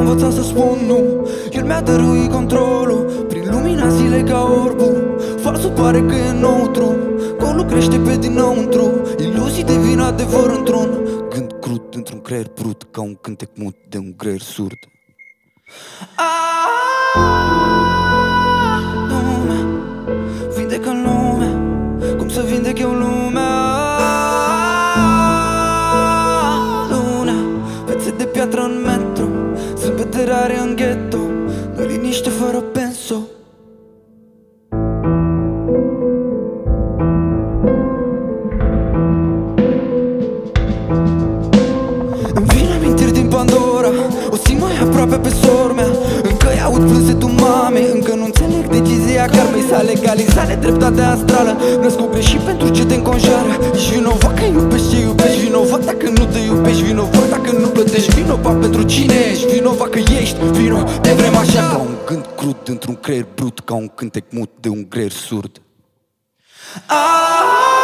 învățat să spun nu. El mi-a dăruit controlul prin lumina zilei ca orbul. Falsul pare că e neutru, golul crește pe dinăuntru. Iluzii devin adevăr într-un gând crud, într-un creier brut, ca un cântec mut de un greier surd. Lumea, vindecă lumea, cum să vindec eu lumea. Luna, fețe de piatră în metro, zâmbete rare în ghetto, nu-i liniște fără penso. Îmi vin amintiri din Pandora, o simt mai aproape pe sora mea. Încă-i aud plânsetul mamei, încă nu înțeleg decizia karmei sale. Legalizare dreptatea astrală, născut greșit pentru ce te înconjoară. Ești vinovat că iubești ce iubești, vinovat dacă nu te iubești, vinovat dacă nu plătești, vinovat pentru cine ești, vinovat că ești vino de vreme așa. Ca un gând crud într-un creier brut, ca un cântec mut de un greier surd.